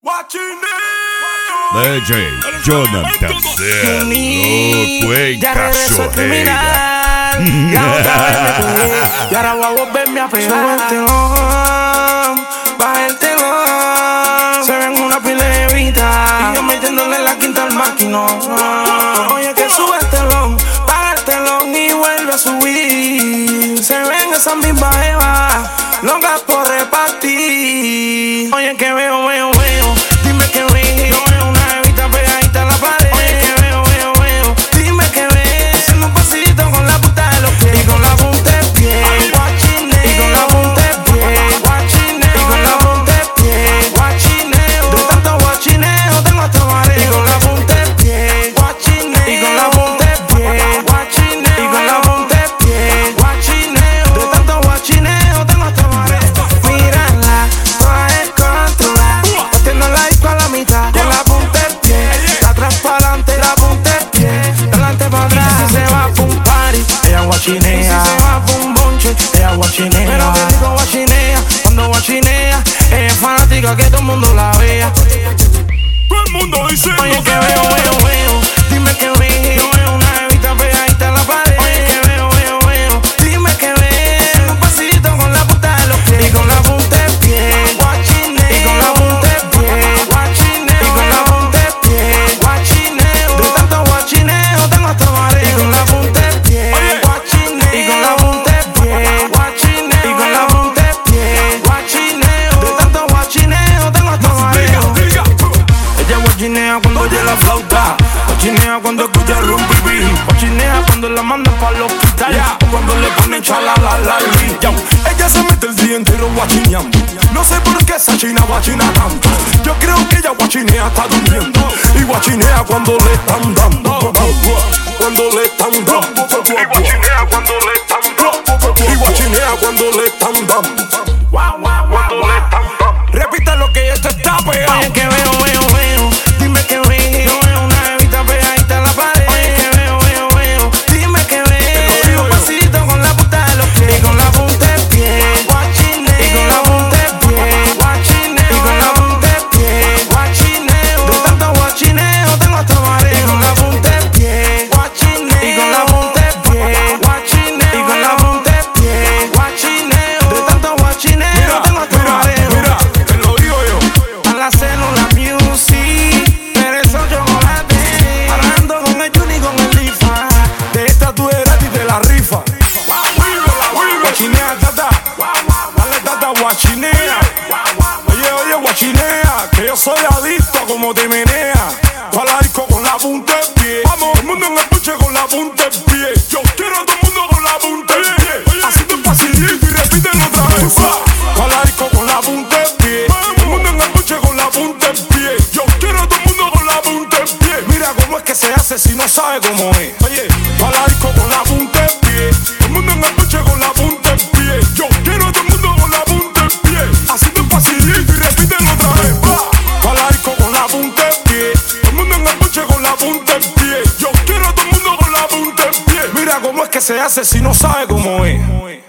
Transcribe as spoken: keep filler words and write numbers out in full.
D J Jonathan Sea, loco en cachorreira. Y ahora voy a volverme a pegar. Sube el telón, baja el telón. Se ven una pila de evita y yo metiéndole la quinta al maquinón. Oye, que sube el telón, baja el telón y vuelve a subir. Se ven esas mismas evas, locas por repartir. Oye, que veo, veo, veo. Dime que veo. Yo veo una evita pegadita a la pared. Oye, que veo, veo, veo. Dime que veo. Haciendo un pasito con la punta de los pies. Y con la punta de pie. Guachineo. Y con la punta de pie. Guachineo. Y con la punta de pie. Guachineo. De tanto guachineo tengo hasta mareo. Y con la punta de pie. Guachineo. Y con la punta de pie. Guachineo. Y con la punta de pie. Guachineo. De tanto guachineo tengo hasta mareo. Mírala, toda descontrolada. Partiendo la disco a la mitad. Con la punta de pie. De atrás para adelante, la punta de pie. De adelante para atrás. Y si se va pa' un party, ella guachinea. Y si se va pa' un bonche, ella guachinea. Pero que rico guachinea. Cuando guachinea, ella es fanática que todo el mundo la vea. Todo el mundo dice. Oye, que veo, veo, veo. Dime que veo. Yo veo una evita pegadita a la pared. Oye, que veo, veo, veo. Dime que veo. Un pasito con la punta de los pies. Y con la punta de pie. Guachineo. Y con la punta de pie. Guachineo. Y con la punta de pie. Guachineo. De tanto guachineo tengo hasta mareo. Y con la punta de pie. Guachineo. Y con la punta de pie. Guachineo. Y con la punta de pie. Guachineo. De tanto guachineo tengo hasta mareo. Ella guachinea cuando oye la flauta. Guachinea cuando escucha el rumbibi. Guachinea cuando la manda pa' los hospital. O cuando le ponen chala la la la. Ella se mete el día entero guachineando. No sé por qué esa china guachina tanto. Yo creo que ella guachinea está durmiendo. Y guachinea cuando le están dando. Cuando le están dando. Y guachinea cuando le están dando. Y guachinea cuando le están dando. Cuando le están dando. Repite lo que esto está pegado. Oye, que veo, veo, veo. Dime que veo. Yo veo una evita pegadita a la pared. Oye, que veo, veo, veo. Dime que veo. Un pasito con la punta de los pies. Y con la punta de pie. Guachineo. Y con la punta de pie. Guachineo. Y con la punta de pie. Guachineo. De tanto guachineo tengo hasta mareo. Y con la punta de pie. Guachineo. Y con la punta de pie. Guachineo. Y con la punta de pie. Guachineo. De tanto guachineo tengo hasta mareo. Mira, te lo digo yo. A la célula music, merezo chocolate. Hablando con el Juni, con el Lifa. De esta tú eres y te la rifa. Guachinea, tata. Dale, tata, guachinea. Oye, oye, guachinea. Que yo soy adicto a como te menea. Tú a la disco con la punta de pie. Vamos, todo el mundo en el puche con la punta de pie. Yo quiero a todo el mundo con la punta de pie. Haciendo un pasillito y repítelo otra vez. Tú a la disco con la punta de pie. Todo el mundo en el puche con la punta de pie. Yo quiero a todo el mundo con la punta de pie. Mira cómo es que se hace si no sabe cómo es. Oye, tú a la disco con la punta de pie. Todo el mundo en el puche con la punta de pie. Yo quiero a todo el mundo con la punta de pie. Haciendo un pasillito y repítelo otra vez. Tú a la disco con la punta de pie. Todo el mundo en el puche con la punta de pie. Yo quiero a todo el mundo con la punta de pie. Mira cómo es que se hace si no sabe cómo es.